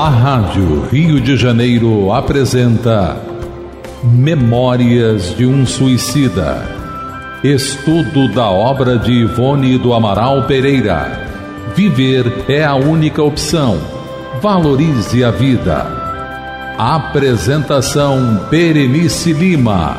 A Rádio Rio de Janeiro apresenta Memórias de um Suicida. Estudo da obra de Ivone do Amaral Pereira. Viver é a única opção. Valorize a vida. Apresentação Berenice Lima.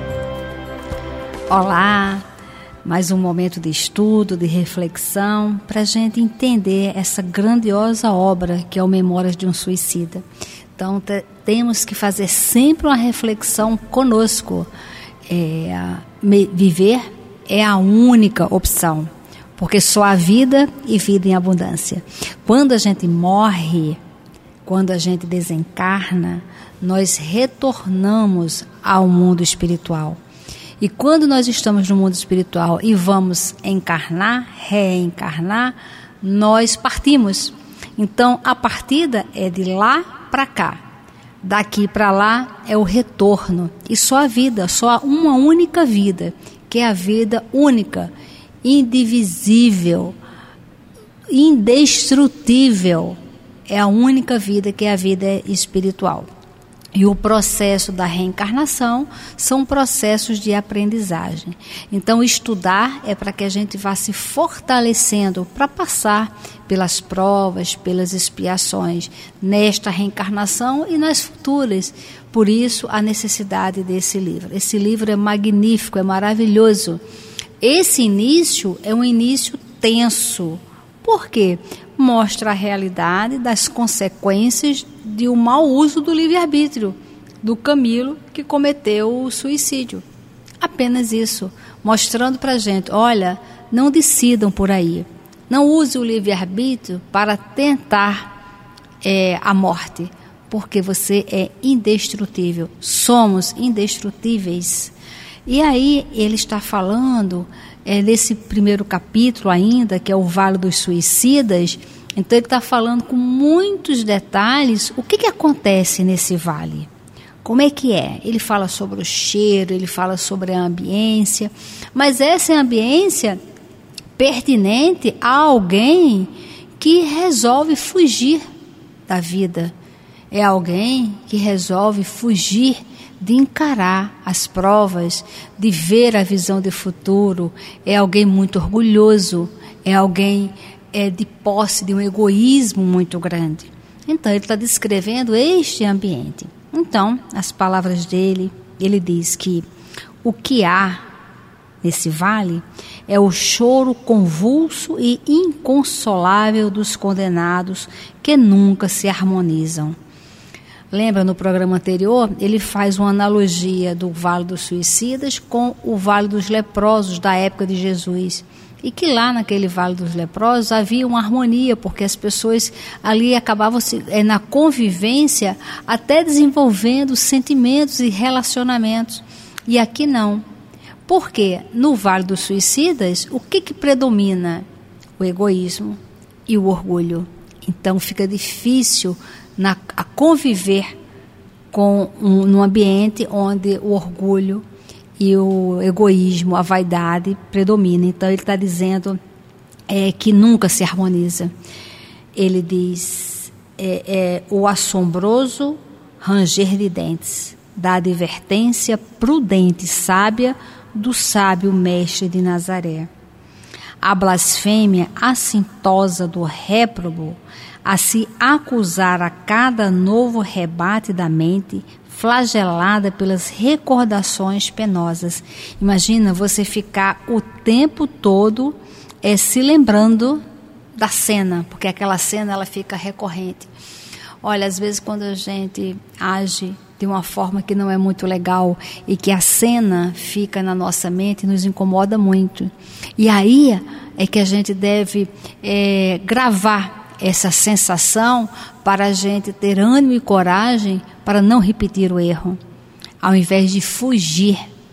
Olá, mais um momento de estudo, de reflexão, para a gente entender essa grandiosa obra que é o Memórias de um Suicida. Então, temos que fazer sempre uma reflexão conosco. Viver é a única opção, porque só há vida e vida em abundância. Quando a gente morre, quando a gente desencarna, nós retornamos ao mundo espiritual. E quando nós estamos no mundo espiritual e vamos encarnar, reencarnar, nós partimos. Então, a partida é de lá para cá. Daqui para lá é o retorno. E só a vida, só uma única vida, que é a vida única, indivisível, indestrutível. É a única vida que é a vida espiritual. E o processo da reencarnação são processos de aprendizagem. Então, estudar é para que a gente vá se fortalecendo para passar pelas provas, pelas expiações, nesta reencarnação e nas futuras. Por isso, a necessidade desse livro. Esse livro é magnífico, é maravilhoso. Esse início é um início tenso. Por quê? Mostra a realidade das consequências de um mau uso do livre-arbítrio do Camilo, que cometeu o suicídio. Apenas isso, mostrando para a gente, olha, não decidam por aí, não use o livre-arbítrio para tentar a morte, porque você é indestrutível, somos indestrutíveis. E aí ele está falando nesse primeiro capítulo ainda, que é o Vale dos Suicidas. Então ele está falando com muitos detalhes o que acontece nesse vale. Como é que é? Ele fala sobre o cheiro, ele fala sobre a ambiência, mas essa é a ambiência pertinente a alguém que resolve fugir da vida. É alguém que resolve fugir de encarar as provas, de ver a visão de futuro. É alguém muito orgulhoso, é alguém de posse de um egoísmo muito grande. Então, ele está descrevendo este ambiente. Então, as palavras dele, ele diz que o que há nesse vale é o choro convulso e inconsolável dos condenados que nunca se harmonizam. Lembra, no programa anterior, ele faz uma analogia do Vale dos Suicidas com o Vale dos Leprosos da época de Jesus. E que lá naquele Vale dos Leprosos havia uma harmonia, porque as pessoas ali acabavam na convivência até desenvolvendo sentimentos e relacionamentos. E aqui não. Porque no Vale dos Suicidas, o que predomina? O egoísmo e o orgulho. Então fica difícil a conviver num ambiente onde o orgulho e o egoísmo, a vaidade predomina. Então ele está dizendo que nunca se harmoniza. Ele diz o assombroso ranger de dentes da advertência prudente e sábia do sábio mestre de Nazaré. A blasfêmia assintosa do réprobo a se acusar a cada novo rebate da mente, flagelada pelas recordações penosas. Imagina você ficar o tempo todo se lembrando da cena, porque aquela cena ela fica recorrente. Olha, às vezes quando a gente age de uma forma que não é muito legal e que a cena fica na nossa mente, nos incomoda muito. E aí é que a gente deve gravar essa sensação para a gente ter ânimo e coragem para não repetir o erro, ao invés de fugir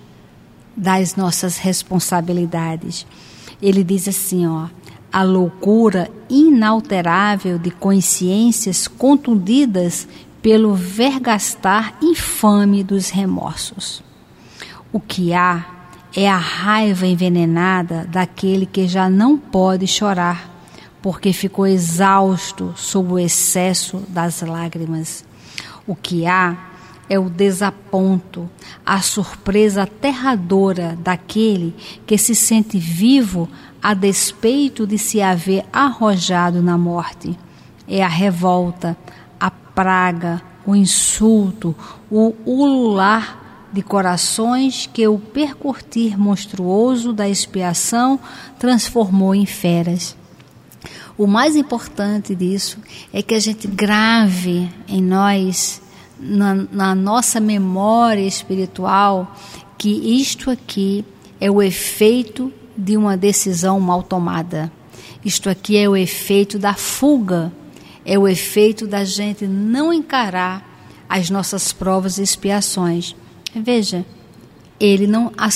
das nossas responsabilidades. Ele diz assim, a loucura inalterável de consciências contundidas pelo vergastar infame dos remorsos. O que há é a raiva envenenada daquele que já não pode chorar, porque ficou exausto sob o excesso das lágrimas. O que há é o desaponto, a surpresa aterradora daquele que se sente vivo a despeito de se haver arrojado na morte. É a revolta, a praga, o insulto, o ulular de corações que o percutir monstruoso da expiação transformou em feras. O mais importante disso é que a gente grave em nós, na nossa memória espiritual, que isto aqui é o efeito de uma decisão mal tomada. Isto aqui é o efeito da fuga, é o efeito da gente não encarar as nossas provas e expiações. Veja, ele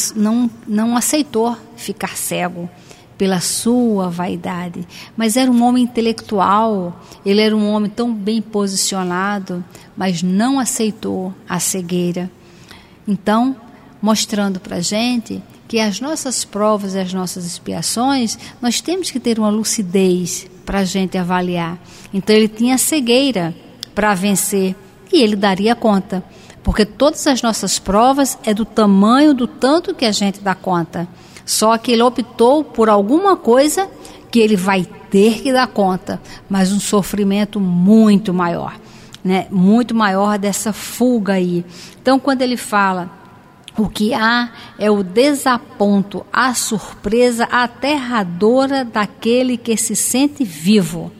não aceitou ficar cego pela sua vaidade, mas era um homem intelectual, ele era um homem tão bem posicionado, mas não aceitou a cegueira. Então, mostrando para a gente que as nossas provas e as nossas expiações, nós temos que ter uma lucidez para a gente avaliar. Então, ele tinha cegueira para vencer e ele daria conta, porque todas as nossas provas é do tamanho do tanto que a gente dá conta. Só que ele optou por alguma coisa que ele vai ter que dar conta, mas um sofrimento muito maior, né? Muito maior dessa fuga aí. Então, quando ele fala, o que há é o desaponto, a surpresa aterradora daquele que se sente vivo.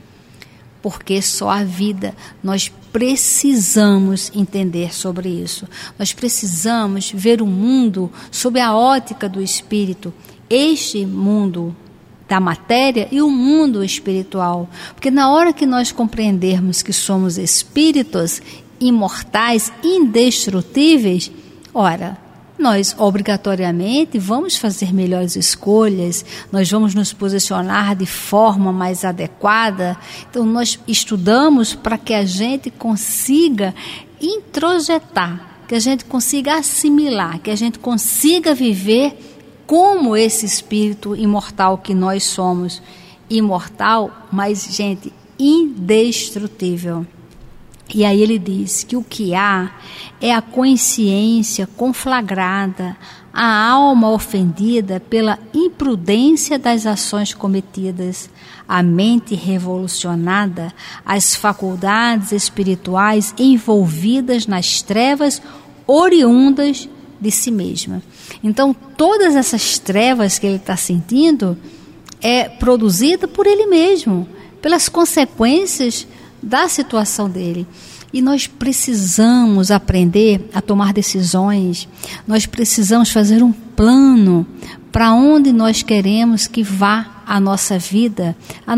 Porque só a vida, nós precisamos entender sobre isso. Nós precisamos ver o mundo sob a ótica do espírito. Este mundo da matéria e o mundo espiritual. Porque na hora que nós compreendermos que somos espíritos imortais, indestrutíveis, ora, nós obrigatoriamente vamos fazer melhores escolhas, nós vamos nos posicionar de forma mais adequada. Então nós estudamos para que a gente consiga introjetar, que a gente consiga assimilar, que a gente consiga viver como esse espírito imortal que nós somos. Imortal, mas, gente, indestrutível. E aí ele diz que o que há é a consciência conflagrada, a alma ofendida pela imprudência das ações cometidas, a mente revolucionada, as faculdades espirituais envolvidas nas trevas oriundas de si mesma. Então, todas essas trevas que ele está sentindo é produzida por ele mesmo, pelas consequências da situação dele. E nós precisamos aprender a tomar decisões, nós precisamos fazer um plano para onde nós queremos que vá a nossa vida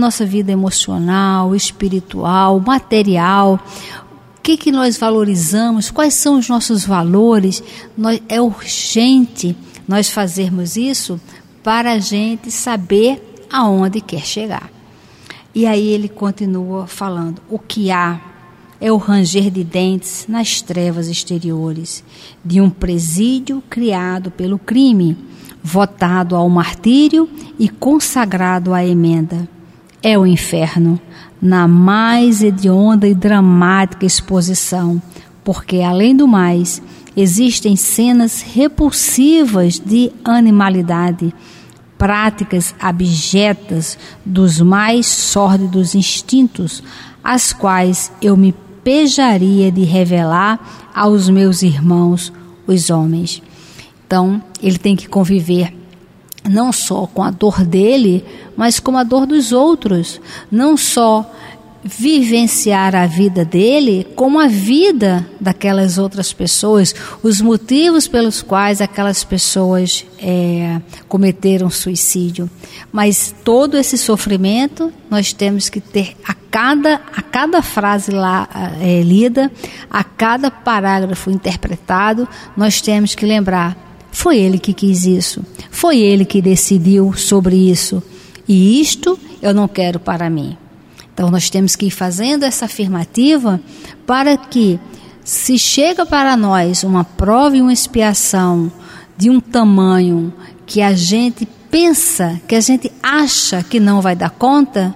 emocional, espiritual, material. O que nós valorizamos, quais são os nossos valores. É urgente nós fazermos isso para a gente saber aonde quer chegar. E aí ele continua falando, o que há é o ranger de dentes nas trevas exteriores, de um presídio criado pelo crime, votado ao martírio e consagrado à emenda. É o inferno, na mais hedionda e dramática exposição, porque, além do mais, existem cenas repulsivas de animalidade, práticas abjetas dos mais sórdidos instintos, as quais eu me pejaria de revelar aos meus irmãos, os homens. Então, ele tem que conviver não só com a dor dele, mas com a dor dos outros. Não só vivenciar a vida dele, como a vida daquelas outras pessoas, os motivos pelos quais aquelas pessoas cometeram suicídio. Mas todo esse sofrimento nós temos que ter a cada frase lá lida, a cada parágrafo interpretado, nós temos que lembrar, foi ele que quis isso, foi ele que decidiu sobre isso, e isto eu não quero para mim. Então nós temos que ir fazendo essa afirmativa para que, se chega para nós uma prova e uma expiação de um tamanho que a gente pensa, que a gente acha que não vai dar conta,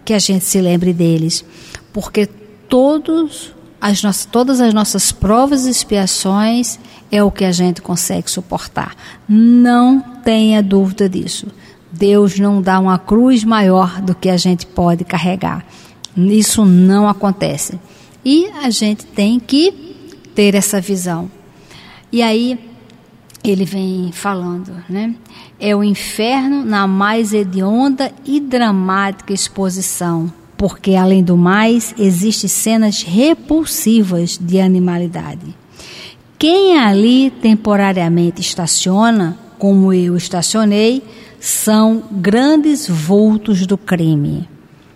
que a gente se lembre deles, porque todas as nossas provas e expiações é o que a gente consegue suportar. Não tenha dúvida disso. Deus não dá uma cruz maior do que a gente pode carregar. Isso não acontece. E a gente tem que ter essa visão. E aí ele vem falando, né? É o inferno na mais hedionda e dramática exposição, porque além do mais existem cenas repulsivas de animalidade. Quem ali temporariamente estaciona, como eu estacionei, são grandes vultos do crime.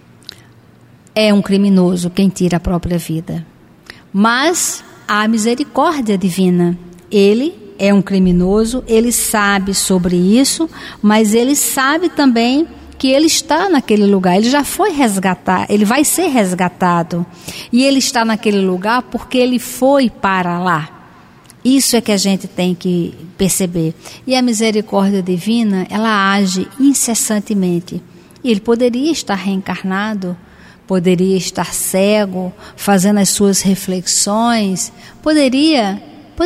É um criminoso quem tira a própria vida. Mas há misericórdia divina. Ele é um criminoso, ele sabe sobre isso, mas ele sabe também que ele está naquele lugar, ele já foi resgatado, ele vai ser resgatado. E ele está naquele lugar porque ele foi para lá. Isso é que a gente tem que perceber. E a misericórdia divina, ela age incessantemente. E ele poderia estar reencarnado, poderia estar cego, fazendo as suas reflexões, poderia.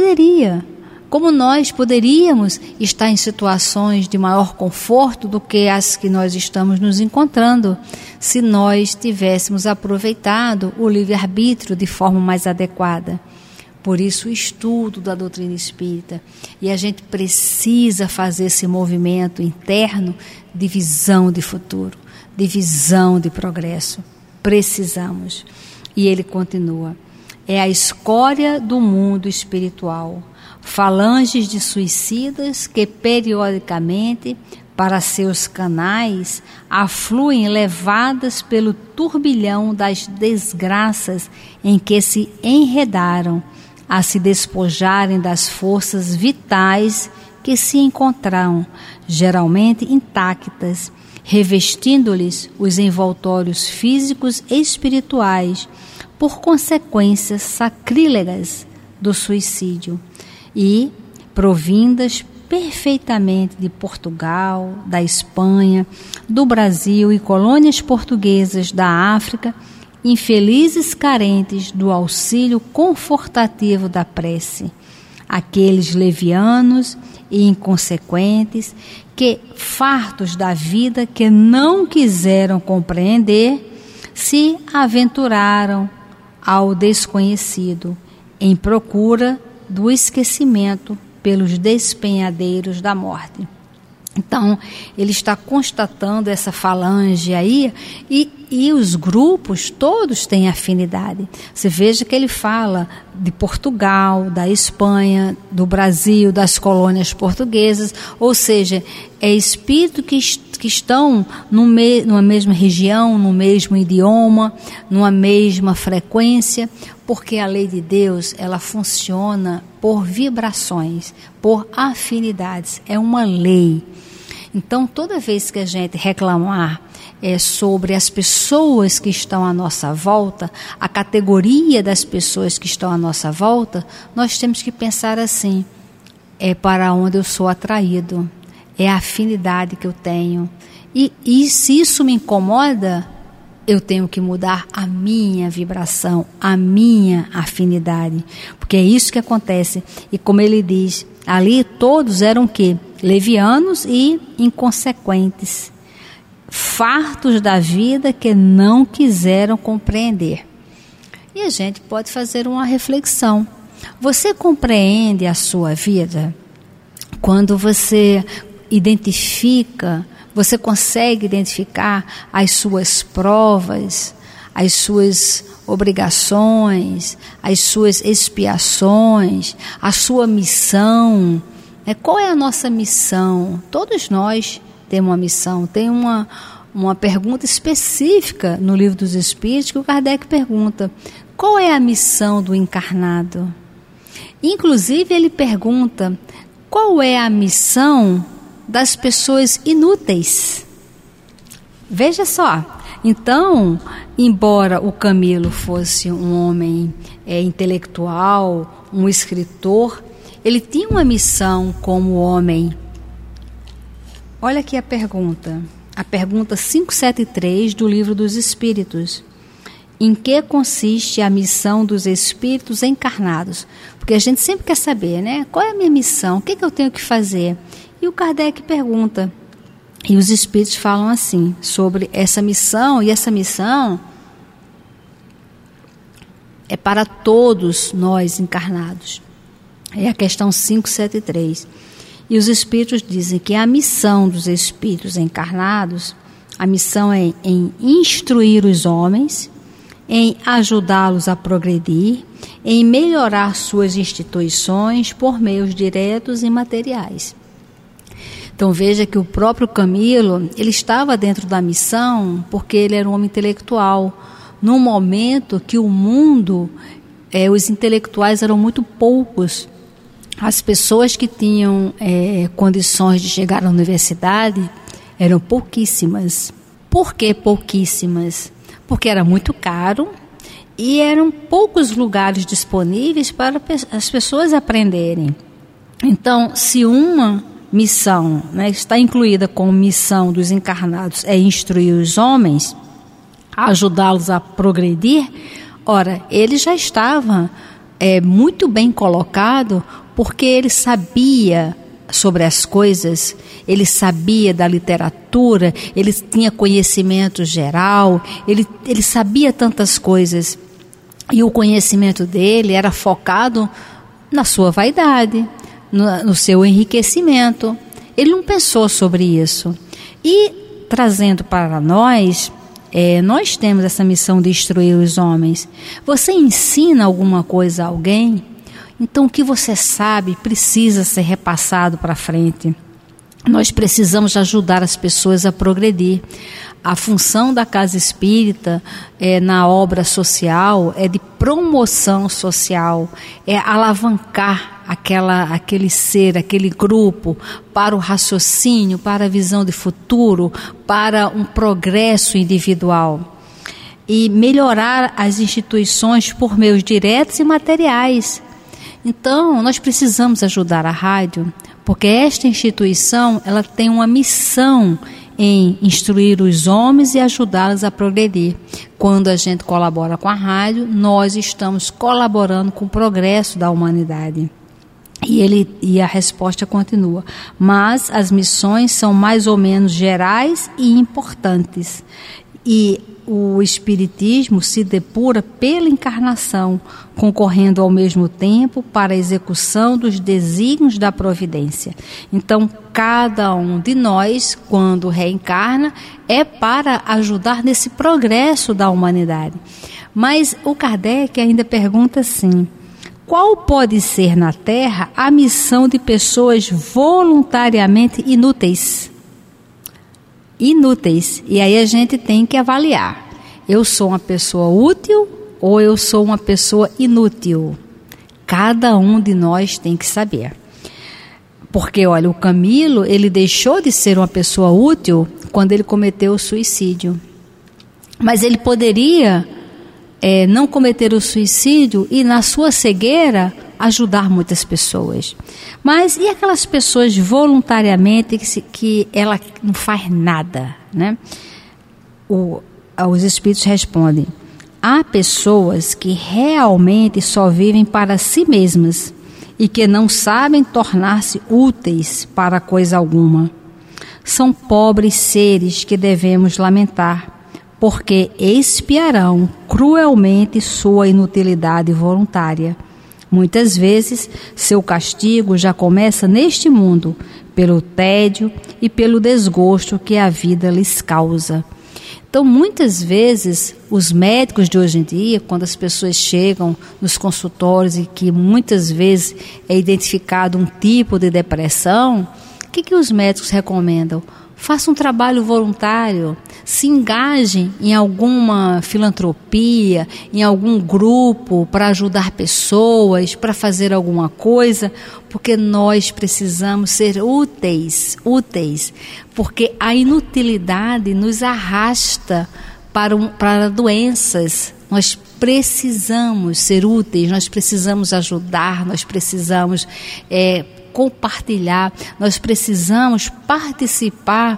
Como nós poderíamos estar em situações de maior conforto do que as que nós estamos nos encontrando, se nós tivéssemos aproveitado o livre-arbítrio de forma mais adequada. Por isso, o estudo da doutrina espírita. E a gente precisa fazer esse movimento interno de visão de futuro, de visão de progresso. Precisamos. E ele continua. É a escória do mundo espiritual. Falanges de suicidas que periodicamente, para seus canais, afluem levadas pelo turbilhão das desgraças em que se enredaram, a se despojarem das forças vitais que se encontram, geralmente intactas, revestindo-lhes os envoltórios físicos e espirituais, por consequências sacrílegas do suicídio, e provindas perfeitamente de Portugal, da Espanha, do Brasil e colônias portuguesas da África, infelizes carentes do auxílio confortativo da prece, aqueles levianos e inconsequentes que, fartos da vida que não quiseram compreender, se aventuraram ao desconhecido, em procura do esquecimento pelos despenhadeiros da morte. Então, ele está constatando essa falange aí, e os grupos todos têm afinidade. Você veja que ele fala de Portugal, da Espanha, do Brasil, das colônias portuguesas, ou seja, é espírito que estão numa mesma região, no mesmo idioma, numa mesma frequência, porque a lei de Deus, ela funciona por vibrações, por afinidades, é uma lei. Então, toda vez que a gente reclamar sobre as pessoas que estão à nossa volta, a categoria das pessoas que estão à nossa volta, nós temos que pensar assim, é para onde eu sou atraído, é a afinidade que eu tenho. E se isso me incomoda, eu tenho que mudar a minha vibração, a minha afinidade, porque é isso que acontece. E como ele diz, ali todos eram o quê? Levianos e inconsequentes, fartos da vida que não quiseram compreender. E a gente pode fazer uma reflexão. Você compreende a sua vida quando você identifica, você consegue identificar as suas provas, as suas obrigações, as suas expiações, a sua missão? Qual é a nossa missão? Todos nós temos uma missão. Tem uma pergunta específica no Livro dos Espíritos que o Kardec pergunta: qual é a missão do encarnado? Inclusive ele pergunta: qual é a missão das pessoas inúteis? Veja só. Então, embora o Camilo fosse um homem intelectual, um escritor, ele tinha uma missão como homem. Olha aqui a pergunta. a pergunta 573 do Livro dos Espíritos. Em que consiste a missão dos espíritos encarnados? Porque a gente sempre quer saber, né? Qual é a minha missão? O que eu tenho que fazer? E o Kardec pergunta. E os espíritos falam assim, sobre essa missão, e essa missão é para todos nós encarnados. É a questão 573. E os espíritos dizem que a missão dos espíritos encarnados, a missão é em instruir os homens, em ajudá-los a progredir, em melhorar suas instituições por meios diretos e materiais. Então veja que o próprio Camilo, ele estava dentro da missão porque ele era um homem intelectual, num momento que o mundo, os intelectuais eram muito poucos. As pessoas que tinham condições de chegar à universidade eram pouquíssimas. Por que pouquíssimas? Porque era muito caro e eram poucos lugares disponíveis para as pessoas aprenderem. Então, se uma missão, né, está incluída como missão dos encarnados, é instruir os homens, ajudá-los a progredir, ora, ele já estava muito bem colocado, porque ele sabia sobre as coisas, ele sabia da literatura, ele tinha conhecimento geral, ele sabia tantas coisas, e o conhecimento dele era focado na sua vaidade, no seu enriquecimento. Ele não pensou sobre isso. E trazendo para nós, nós temos essa missão de instruir os homens. Você ensina alguma coisa a alguém, então o que você sabe precisa ser repassado para frente. Nós precisamos ajudar as pessoas a progredir. A função da Casa Espírita na obra social é de promoção social, é alavancar aquele ser, aquele grupo para o raciocínio, para a visão de futuro, para um progresso individual e melhorar as instituições por meios diretos e materiais. Então, nós precisamos ajudar a rádio, porque esta instituição ela tem uma missão em instruir os homens e ajudá-los a progredir. Quando a gente colabora com a rádio, nós estamos colaborando com o progresso da humanidade. E a resposta continua. Mas as missões são mais ou menos gerais e importantes. E o Espiritismo se depura pela encarnação, concorrendo ao mesmo tempo para a execução dos desígnios da providência. Então, cada um de nós, quando reencarna, é para ajudar nesse progresso da humanidade. Mas o Kardec ainda pergunta assim: qual pode ser na Terra a missão de pessoas voluntariamente inúteis? Inúteis. E aí a gente tem que avaliar. Eu sou uma pessoa útil ou eu sou uma pessoa inútil? Cada um de nós tem que saber. Porque, olha, o Camilo, ele deixou de ser uma pessoa útil quando ele cometeu o suicídio. Mas ele poderia não cometer o suicídio e, na sua cegueira, ajudar muitas pessoas. Mas e aquelas pessoas voluntariamente que ela não faz nada, né? Os espíritos respondem: há pessoas que realmente só vivem para si mesmas e que não sabem tornar-se úteis para coisa alguma. São pobres seres que devemos lamentar, porque expiarão cruelmente sua inutilidade voluntária. Muitas vezes, seu castigo já começa neste mundo, pelo tédio e pelo desgosto que a vida lhes causa. Então, muitas vezes, os médicos de hoje em dia, quando as pessoas chegam nos consultórios e que muitas vezes é identificado um tipo de depressão, o que os médicos recomendam? Faça um trabalho voluntário, se engaje em alguma filantropia, em algum grupo para ajudar pessoas, para fazer alguma coisa, porque nós precisamos ser úteis, porque a inutilidade nos arrasta para doenças. Nós precisamos ser úteis, nós precisamos ajudar, nós precisamos compartilhar, nós precisamos participar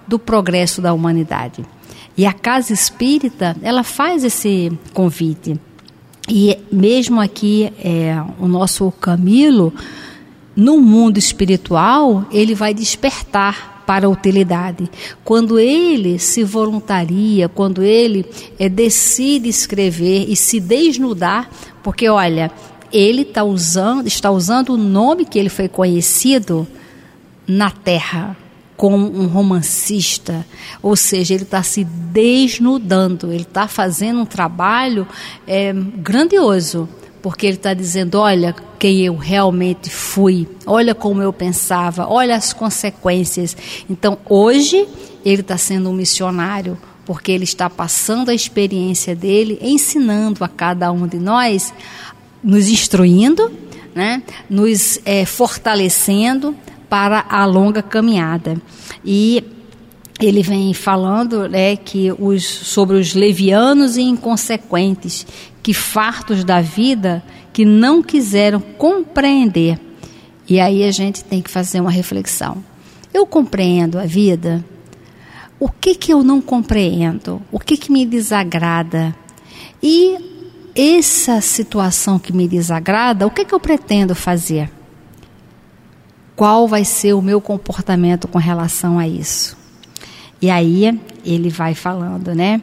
do progresso da humanidade. E a Casa Espírita, ela faz esse convite. E mesmo aqui, o nosso Camilo, no mundo espiritual, ele vai despertar para a utilidade. Quando ele se voluntaria, quando ele decide escrever e se desnudar, porque olha, ele está usando o nome que ele foi conhecido na Terra, como um romancista, ou seja, ele está se desnudando, ele está fazendo um trabalho grandioso, porque ele está dizendo, olha quem eu realmente fui, olha como eu pensava, olha as consequências. Então hoje ele está sendo um missionário, porque ele está passando a experiência dele, ensinando a cada um de nós, nos instruindo, né? Nos fortalecendo para a longa caminhada. E ele vem falando, né, sobre os levianos e inconsequentes, que fartos da vida, que não quiseram compreender. E aí a gente tem que fazer uma reflexão. Eu compreendo a vida? O que eu não compreendo? O que me desagrada? E essa situação que me desagrada, o que eu pretendo fazer? Qual vai ser o meu comportamento com relação a isso? E aí ele vai falando, né?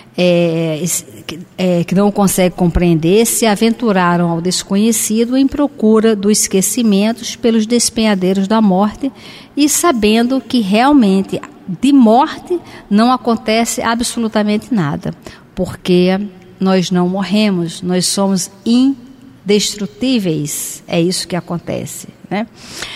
Que não consegue compreender, se aventuraram ao desconhecido em procura dos esquecimentos pelos despenhadeiros da morte, e sabendo que realmente de morte não acontece absolutamente nada, porque nós não morremos, nós somos indestrutíveis, é isso que acontece, né?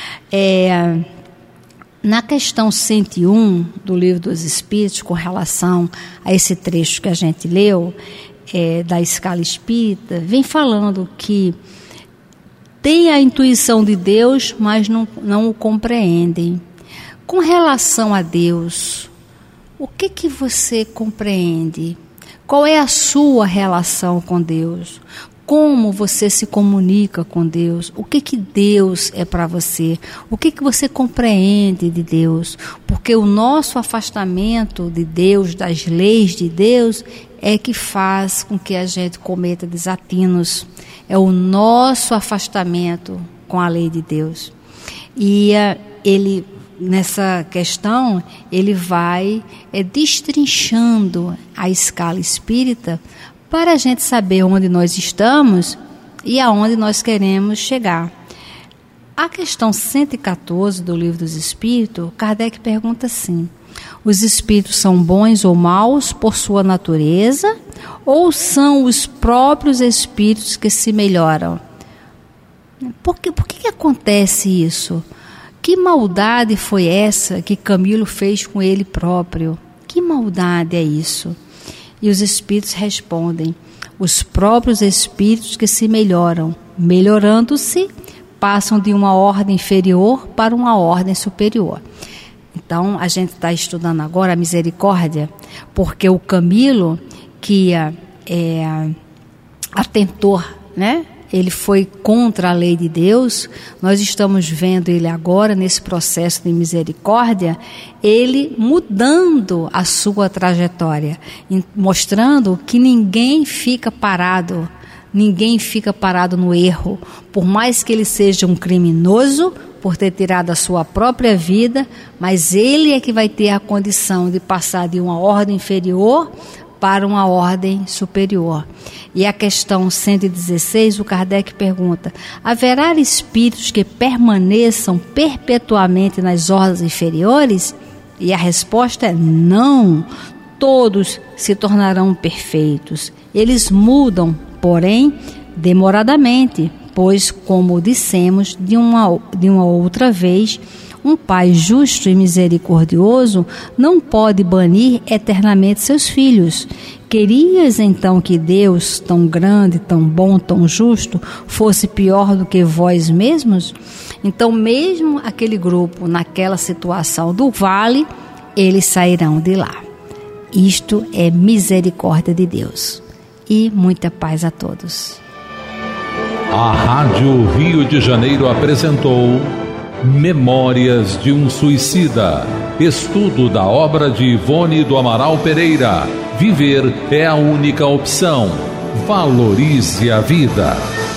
Na questão 101 do Livro dos Espíritos, com relação a esse trecho que a gente leu, da escala espírita, vem falando que tem a intuição de Deus, mas não o compreendem. Com relação a Deus, o que você compreende? Qual é a sua relação com Deus? Como você se comunica com Deus? O que Deus é para você? O que você compreende de Deus? Porque o nosso afastamento de Deus, das leis de Deus, é que faz com que a gente cometa desatinos. É o nosso afastamento com a lei de Deus. E ele, nessa questão, ele vai destrinchando a escala espírita, para a gente saber onde nós estamos e aonde nós queremos chegar. A questão 114 do Livro dos Espíritos, Kardec pergunta assim: os espíritos são bons ou maus por sua natureza, ou são os próprios espíritos que se melhoram? Por que acontece isso? Que maldade foi essa que Camilo fez com ele próprio? Que maldade é isso? E os espíritos respondem: os próprios espíritos que se melhoram, melhorando-se, passam de uma ordem inferior para uma ordem superior. Então, a gente está estudando agora a misericórdia, porque o Camilo, que atentou, né? Ele foi contra a lei de Deus. Nós estamos vendo ele agora nesse processo de misericórdia, ele mudando a sua trajetória, mostrando que ninguém fica parado no erro, por mais que ele seja um criminoso, por ter tirado a sua própria vida, mas ele é que vai ter a condição de passar de uma ordem inferior para uma ordem superior. E a questão 116, o Kardec pergunta: haverá espíritos que permaneçam perpetuamente nas ordens inferiores? E a resposta é não. Todos se tornarão perfeitos. Eles mudam, porém, demoradamente, pois, como dissemos de uma outra vez, um pai justo e misericordioso não pode banir eternamente seus filhos. Querias então que Deus, tão grande, tão bom, tão justo, fosse pior do que vós mesmos? Então, mesmo aquele grupo, naquela situação do vale, eles sairão de lá. Isto é misericórdia de Deus. E muita paz a todos. A Rádio Rio de Janeiro apresentou Memórias de um Suicida. Estudo da obra de Ivone do Amaral Pereira. Viver é a única opção. Valorize a vida.